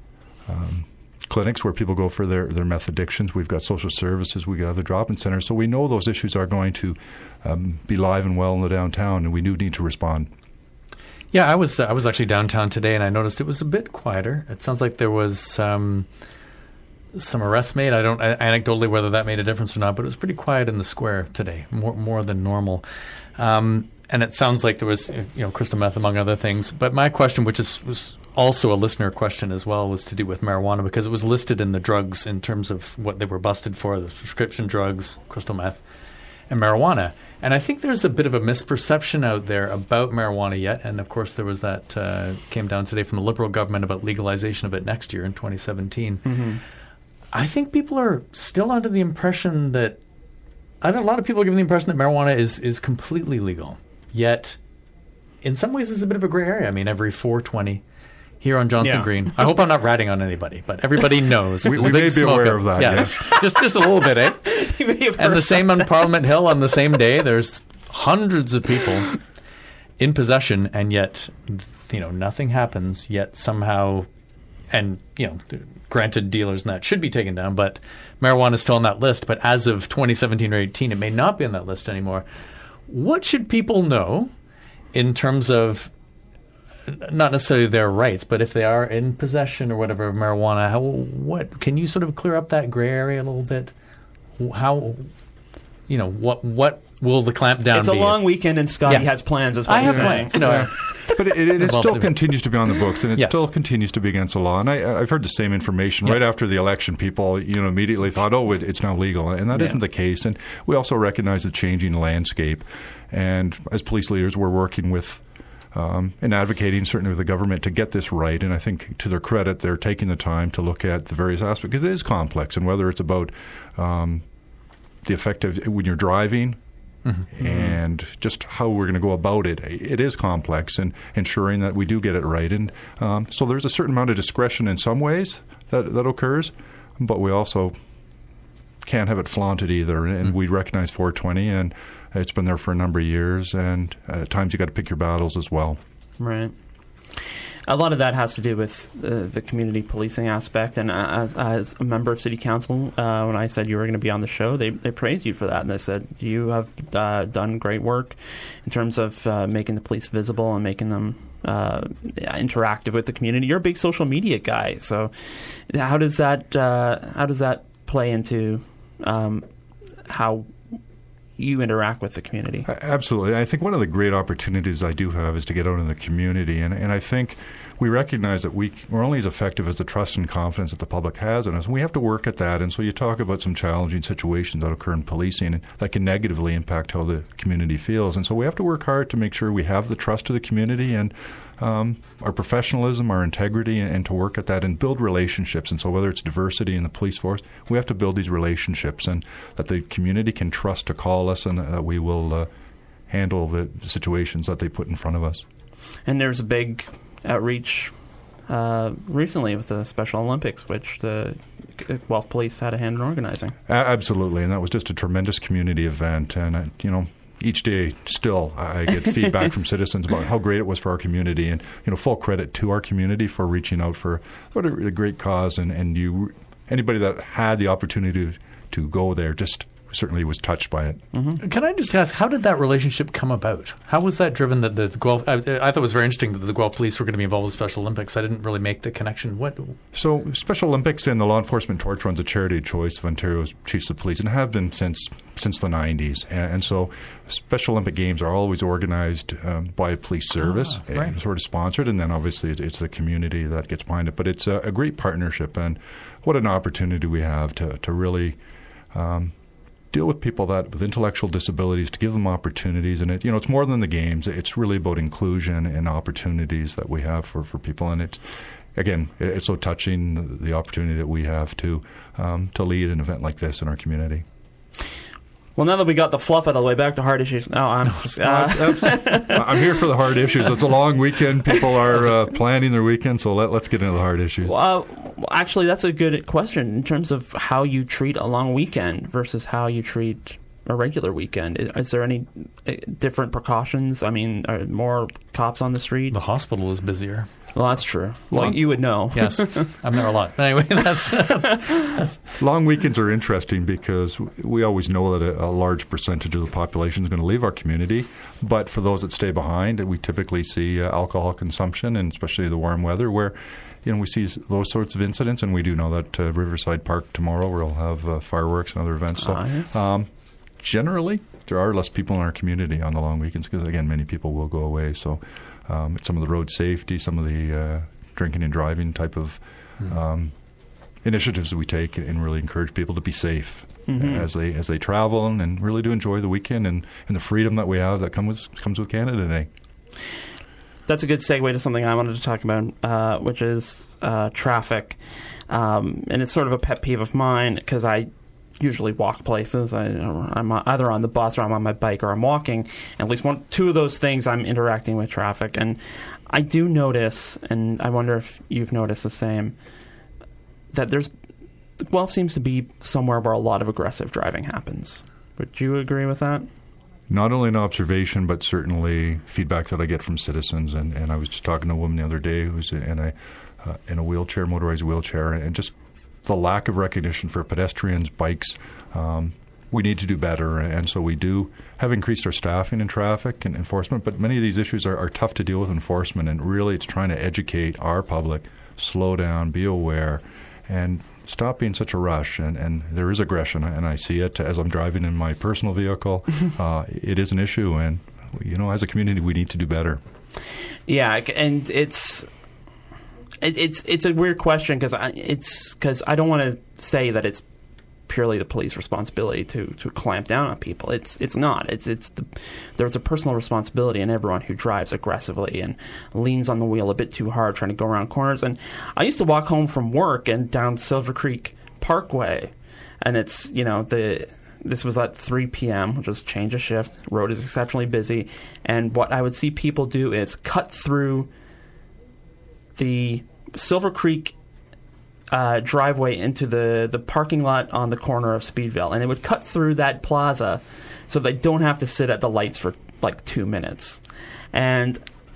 um, clinics where people go for their, their meth addictions. We've got social services. We've got the drop-in centers. So we know those issues are going to um, be live and well in the downtown, and we do need to respond. Yeah, I was uh, I was actually downtown today, and I noticed it was a bit quieter. It sounds like there was... Um, some arrests made. I don't anecdotally whether that made a difference or not, but it was pretty quiet in the square today, more more than normal. Um, and it sounds like there was, you know, crystal meth among other things. But my question, which is was also a listener question as well, was to do with marijuana, because it was listed in the drugs in terms of what they were busted for: the prescription drugs, crystal meth, and marijuana. And I think there's a bit of a misperception out there about marijuana yet. And, of course, there was that uh, came down today from the Liberal government about legalization of it next year in twenty seventeen. Mm-hmm. I think people are still under the impression that I think a lot of people are given the impression that marijuana is, is completely legal. Yet, in some ways, it's a bit of a gray area. I mean, every four twenty here on Johnson yeah. Green. I hope I'm not ratting on anybody, but everybody knows. we we may be aware of that, yes. yes. just, just a little bit, eh? And the same on Parliament Hill on the same day. There's hundreds of people in possession, and yet, you know, nothing happens. Yet somehow, and you know, granted, dealers and that should be taken down, but marijuana is still on that list. But as of twenty seventeen or eighteen, it may not be on that list anymore. What should people know in terms of not necessarily their rights, but if they are in possession or whatever of marijuana? How, what can you sort of clear up that gray area a little bit? How, you know, what what will the clampdown be? It's a long weekend, and Scotty yes. has plans. As I have saying. plans. You know, but it, it, it still continues to be on the books, and it yes. still continues to be against the law. And I, I've heard the same information yep. right after the election. People, you know, immediately thought, "Oh, it, it's now legal," and that yeah. isn't the case. And we also recognize the changing landscape. And as police leaders, we're working with um, and advocating certainly with the government to get this right. And I think, to their credit, they're taking the time to look at the various aspects. It is complex, and whether it's about um, the effect of when you're driving. Mm-hmm. And just how we're going to go about it. It is complex, and ensuring that we do get it right. And um, so there's a certain amount of discretion in some ways that, that occurs, but we also can't have it flaunted either. And mm-hmm. we recognize four twenty, and it's been there for a number of years, and at times you got to pick your battles as well. Right. A lot of that has to do with uh, the community policing aspect. And as, as a member of City Council, uh, when I said you were going to be on the show, they, they praised you for that. And they said you have uh, done great work in terms of uh, making the police visible and making them uh, interactive with the community. You're a big social media guy. So how does that, uh, how does that play into um, how you interact with the community? Absolutely. I think one of the great opportunities I do have is to get out in the community, and, and I think we recognize that we, we're only as effective as the trust and confidence that the public has in us, and we have to work at that. And so you talk about some challenging situations that occur in policing that can negatively impact how the community feels, and so we have to work hard to make sure we have the trust of the community and Um, our professionalism, our integrity, and, and to work at that and build relationships. And so whether it's diversity in the police force, we have to build these relationships, and that the community can trust to call us, and that we will uh, handle the situations that they put in front of us. And there's a big outreach uh, recently with the Special Olympics, which the Guelph Police had a hand in organizing. A- absolutely, and that was just a tremendous community event. And, uh, you know, each day still I get feedback from citizens about how great it was for our community, and, you know, full credit to our community for reaching out for what a, a great cause. And, and you, anybody that had the opportunity to, to go there just certainly was touched by it. Mm-hmm. Can I just ask, how did that relationship come about? How was that driven? That the, the Guelph, I, I thought it was very interesting that the Guelph Police were going to be involved with Special Olympics. I didn't really make the connection. What? So Special Olympics and the Law Enforcement Torch Run's a charity choice of Ontario's chiefs of police, and have been since since the nineties. And, and so Special Olympic Games are always organized um, by a police service, ah, right. and sort of sponsored, and then obviously it's the community that gets behind it. But it's a, a great partnership, and what an opportunity we have to to really Um, deal with people that with intellectual disabilities, to give them opportunities. And it, you know, it's more than the games. It's really about inclusion and opportunities that we have for, for people. And it's, again, it's so touching, the opportunity that we have to um, to lead an event like this in our community. Well, now that we got the fluff out of the way, back to hard issues. No, I'm uh, I'm here for the hard issues. It's a long weekend. People are uh, planning their weekend, so let, let's get into the hard issues. Well, uh, actually, that's a good question in terms of how you treat a long weekend versus how you treat a regular weekend. Is, is there any uh, different precautions? I mean, are more cops on the street? The hospital is busier. Well, that's true. Well, Long, you would know. Yes, I'm there a lot. But anyway, that's, that's long weekends are interesting because we always know that a, a large percentage of the population is going to leave our community. But for those that stay behind, we typically see uh, alcohol consumption, and especially the warm weather, where you know, we see those sorts of incidents, and we do know that uh, Riverside Park tomorrow we'll have uh, fireworks and other events. So, ah, yes. um, generally, there are less people in our community on the long weekends because, again, many people will go away. So, um, it's some of the road safety, some of the uh, drinking and driving type of mm-hmm. um, initiatives that we take, and really encourage people to be safe mm-hmm. as they as they travel, and, and really to enjoy the weekend and, and the freedom that we have that comes with, comes with Canada Day. That's a good segue to something I wanted to talk about, uh, which is uh, traffic. Um, and it's sort of a pet peeve of mine because I usually walk places. I, I'm either on the bus or I'm on my bike or I'm walking. And at least one, two of those things I'm interacting with traffic. And I do notice, and I wonder if you've noticed the same, that there's, Guelph seems to be somewhere where a lot of aggressive driving happens. Would you agree with that? Not only an observation, but certainly feedback that I get from citizens. And, and I was just talking to a woman the other day who's in a uh, in a wheelchair, motorized wheelchair, and just the lack of recognition for pedestrians, bikes. Um, we need to do better, and so we do have increased our staffing in traffic and enforcement. But many of these issues are, are tough to deal with enforcement, and really it's trying to educate our public, slow down, be aware, and stop being such a rush. And, and there is aggression, and I see it as I'm driving in my personal vehicle. uh, it is an issue, and you know, as a community, we need to do better. Yeah, and it's it, it's it's a weird question because it's because I don't want to say that it's purely the police responsibility to, to clamp down on people. It's it's not. It's it's the, there's a personal responsibility in everyone who drives aggressively and leans on the wheel a bit too hard, trying to go around corners. And I used to walk home from work and down Silver Creek Parkway, and it's you know the this was at three p.m., which was change of shift. Road is exceptionally busy, and what I would see people do is cut through the Silver Creek Uh, driveway into the, the parking lot on the corner of Speedville, and it would cut through that plaza so they don't have to sit at the lights for like two minutes. And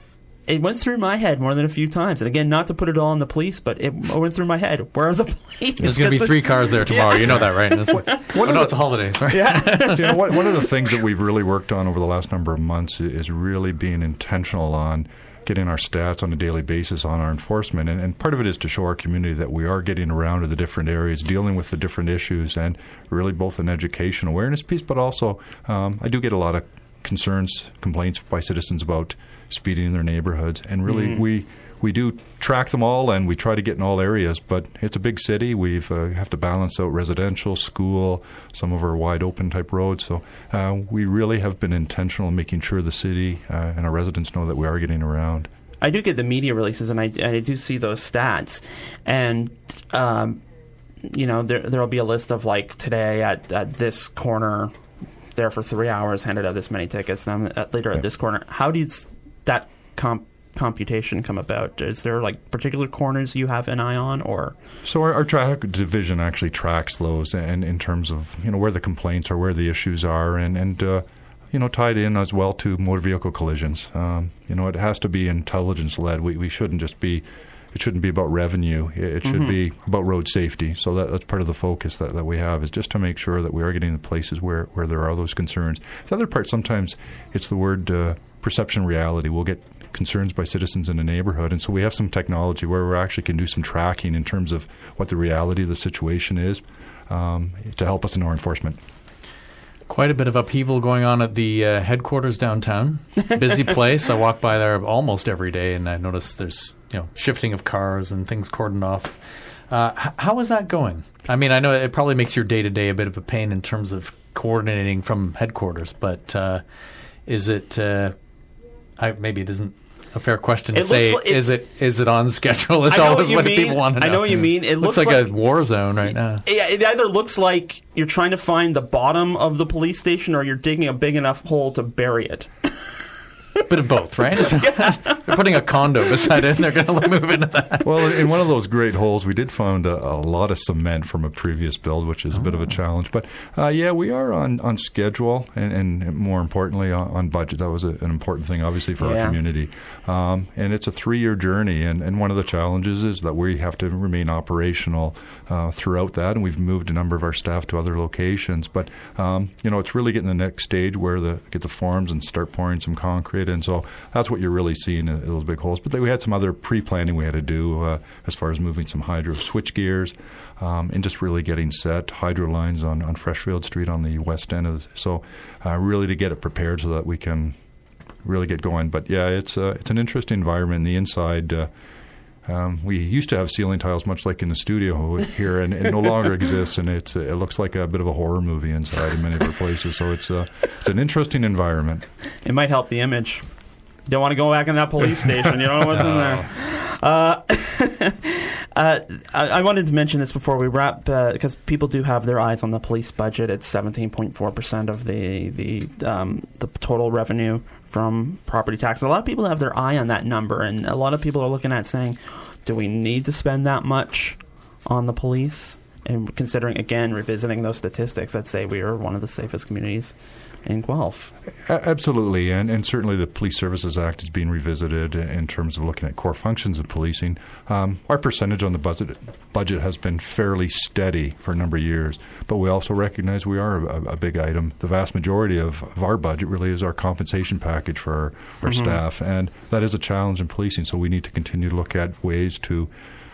it went through my head more than a few times. And again, not to put it all on the police, but it went through my head. Where are the police? There's going to be three cars there tomorrow. Yeah. You know that, right? What, what oh, no, it's holidays, right? Yeah. You know, what, one of the things that we've really worked on over the last number of months is really being intentional on getting our stats on a daily basis on our enforcement. And, and part of it is to show our community that we are getting around to the different areas, dealing with the different issues, and really both an education awareness piece, but also um, I do get a lot of concerns, complaints by citizens about speeding in their neighborhoods. And really mm. we we do track them all, and we try to get in all areas, but it's a big city. We uh, have to balance out residential, school, some of our wide open type roads. So uh, we really have been intentional in making sure the city uh, and our residents know that we are getting around. I do get the media releases, and I, I do see those stats. And, um, you know, there there'll be a list of, like, today at, at this corner, there for three hours, handed out this many tickets, and then later yeah. at this corner. How does that comp computation come about? Is there like particular corners you have an eye on, or? So our, our traffic division actually tracks those, and in terms of you know where the complaints are, where the issues are, and and uh, you know tied in as well to motor vehicle collisions. Um, you know it has to be intelligence led. We we shouldn't just be. It shouldn't be about revenue. It should mm-hmm. be about road safety. So that, that's part of the focus that, that we have, is just to make sure that we are getting to places where, where there are those concerns. The other part, sometimes it's the word uh, perception reality. We'll get concerns by citizens in a neighborhood, and so we have some technology where we actually can do some tracking in terms of what the reality of the situation is um, to help us in our enforcement. Quite a bit of upheaval going on at the uh, headquarters downtown. Busy place. I walk by there almost every day, and I notice there's you know shifting of cars and things cordoned off. Uh, h- how is that going? I mean, I know it probably makes your day-to-day a bit of a pain in terms of coordinating from headquarters, but uh, is it uh, – I, maybe it isn't a fair question to it say, like it, is it is it on schedule? Is always what, what people want to know. I know what you mean. It looks, looks like, like a war zone right now. Yeah, it either looks like you're trying to find the bottom of the police station, or you're digging a big enough hole to bury it. Bit of both, right? Yeah. They're putting a condo beside it, and they're going to move into that. Well, in one of those great holes, we did find a, a lot of cement from a previous build, which is oh. a bit of a challenge. But, uh, yeah, we are on, on schedule, and, and more importantly, on, on budget. That was a, an important thing, obviously, for yeah. our community. Um, and it's a three-year journey, and, and one of the challenges is that we have to remain operational uh, throughout that, and we've moved a number of our staff to other locations. But, um, you know, it's really getting the next stage where the get the forms and start pouring some concrete. And And so that's what you're really seeing, uh, those big holes. But then we had some other pre-planning we had to do uh, as far as moving some hydro switch gears um, and just really getting set hydro lines on, on Freshfield Street on the west end of the, so uh, really to get it prepared so that we can really get going. But yeah, it's uh, it's an interesting environment. The inside, uh, um, we used to have ceiling tiles, much like in the studio here, and it no longer exists. And it's uh, it looks like a bit of a horror movie inside in many of our places. So it's uh, it's an interesting environment. It might help the image. Don't want to go back in that police station. You don't know what's no. in there. Uh, uh, I, I wanted to mention this before we wrap, because uh, people do have their eyes on the police budget. It's seventeen point four percent of the the um, the total revenue from property taxes. A lot of people have their eye on that number, and a lot of people are looking at saying, do we need to spend that much on the police? And considering, again, revisiting those statistics that say we are one of the safest communities in Guelph. Absolutely, and, and certainly the Police Services Act is being revisited in terms of looking at core functions of policing. Um, our percentage on the budget budget has been fairly steady for a number of years, but we also recognize we are a, a big item. The vast majority of, of our budget really is our compensation package for our, our mm-hmm. staff, and that is a challenge in policing, so we need to continue to look at ways to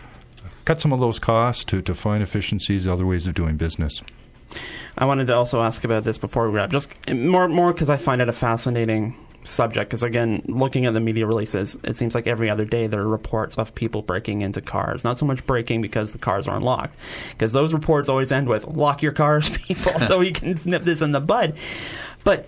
cut some of those costs, to, to find efficiencies, other ways of doing business. I wanted to also ask about this before we wrap, just more more because I find it a fascinating subject, because, again, looking at the media releases, it seems like every other day there are reports of people breaking into cars. Not so much breaking because the cars aren't locked, because those reports always end with, lock your cars, people, so we can nip this in the bud. But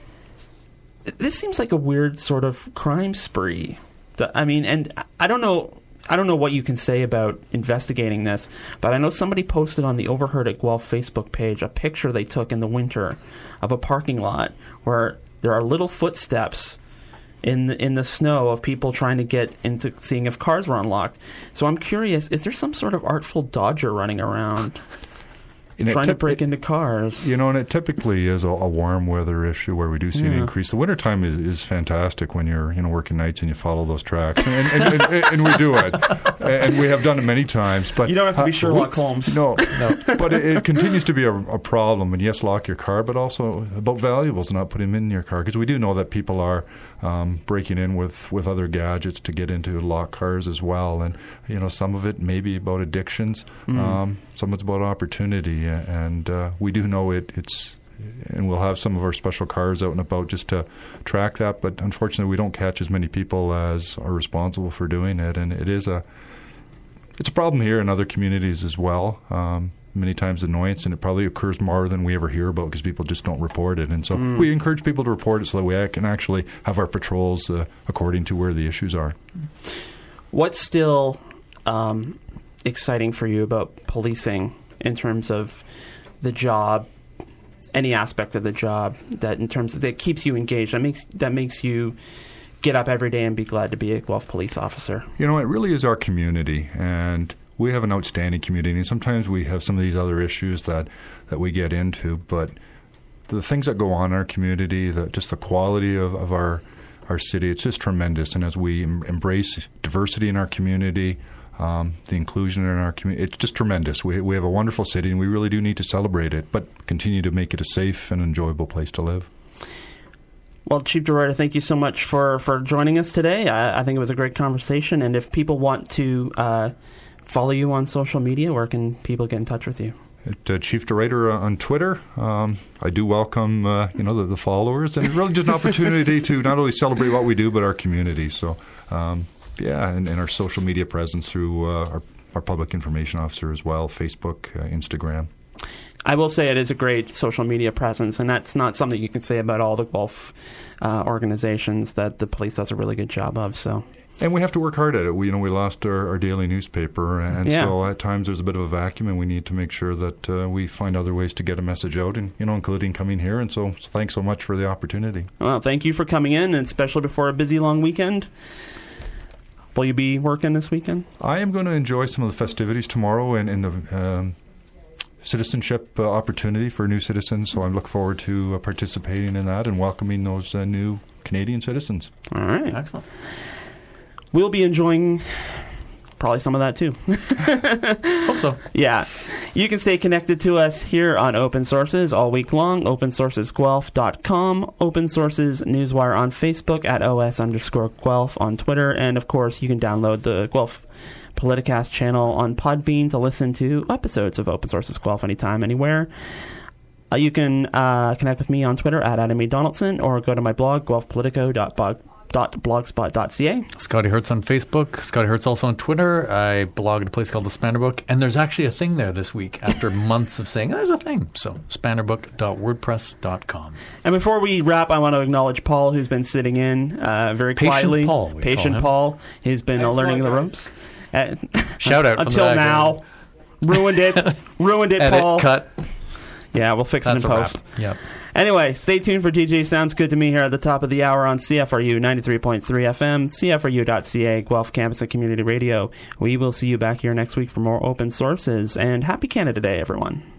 this seems like a weird sort of crime spree. I mean, and I don't know... I don't know what you can say about investigating this, but I know somebody posted on the Overheard at Guelph Facebook page a picture they took in the winter of a parking lot where there are little footsteps in the, in the snow of people trying to get into seeing if cars were unlocked. So I'm curious, is there some sort of artful dodger running around you know, trying typ- to break into cars? You know, and it typically is a, a warm weather issue where we do see yeah. an increase. The wintertime is, is fantastic when you're you know working nights and you follow those tracks, and, and, and, and, and we do it, and we have done it many times. But you don't have to be Sherlock Holmes. No, no. But it, it continues to be a, a problem. And yes, lock your car, but also about valuables, not putting them in your car, because we do know that people are um, breaking in with, with other gadgets to get into locked cars as well. And you know, some of it may be about addictions, mm. um, some of it's about opportunity. And uh, we do know it. It's, and we'll have some of our special cars out and about just to track that. But unfortunately, we don't catch as many people as are responsible for doing it. And it is a, it's a problem here in other communities as well. Um, many times annoyance, and it probably occurs more than we ever hear about because people just don't report it. And so mm. we encourage people to report it so that we can actually have our patrols uh, according to where the issues are. What's still um, exciting for you about policing in terms of the job, any aspect of the job that in terms of, that keeps you engaged, that makes that makes you get up every day and be glad to be a Guelph police officer? You know, it really is our community, and we have an outstanding community. And sometimes we have some of these other issues that, that we get into, but the things that go on in our community, the, just the quality of, of our our city, it's just tremendous. And as we em- embrace diversity in our community, Um, the inclusion in our community, it's just tremendous. We we have a wonderful city, and we really do need to celebrate it, but continue to make it a safe and enjoyable place to live. Well, Chief DeRuyter, thank you so much for, for joining us today. I, I think it was a great conversation, and if people want to uh, follow you on social media, where can people get in touch with you? At uh, Chief DeRuyter uh, on Twitter. Um, I do welcome uh, you know the, the followers, and it's really just an opportunity to not only celebrate what we do, but our community. So. Um, Yeah, and, and our social media presence through uh, our, our public information officer as well, Facebook, uh, Instagram. I will say it is a great social media presence, and that's not something you can say about all the Guelph uh, organizations that the police does a really good job of. So, and we have to work hard at it. We, you know, we lost our, our daily newspaper, and yeah. so at times there's a bit of a vacuum, and we need to make sure that uh, we find other ways to get a message out, and you know, including coming here. And so, so thanks so much for the opportunity. Well, thank you for coming in, and especially before a busy long weekend. Will you be working this weekend? I am going to enjoy some of the festivities tomorrow and, and the um, citizenship uh, opportunity for new citizens. So I look forward to uh, participating in that and welcoming those uh, new Canadian citizens. All right. Excellent. We'll be enjoying probably some of that too. Hope so. Yeah. You can stay connected to us here on Open Sources all week long. open sources guelph dot com, Open Sources Newswire on Facebook, at os underscore Guelph on Twitter, and of course you can download the Guelph Politicast channel on Podbean to listen to episodes of Open Sources Guelph anytime, anywhere. Uh, you can uh, connect with me on Twitter at Adam A. Donaldson, or go to my blog, guelph politico dot blogspot dot c a. Scotty Hertz on Facebook. Scotty Hertz also on Twitter. I blog at a place called the Spanner Book, and there's actually a thing there this week after months of saying, there's a thing. So, spanner book dot wordpress dot com. And before we wrap, I want to acknowledge Paul, who's been sitting in uh, very Patient quietly. Paul, we Patient call him. Paul. He's been uh, Thanks a learning lot, the guys. ropes. Uh, Shout out from until the now. background. Ruined it. Ruined it, Edit, Paul. cut. Yeah, we'll fix That's it a in wrap. post. Yep. Anyway, stay tuned for D J Sounds Good to Me here at the top of the hour on C F R U ninety-three point three F M, C F R U dot C A, Guelph Campus and Community Radio. We will see you back here next week for more Open Sources, and happy Canada Day, everyone.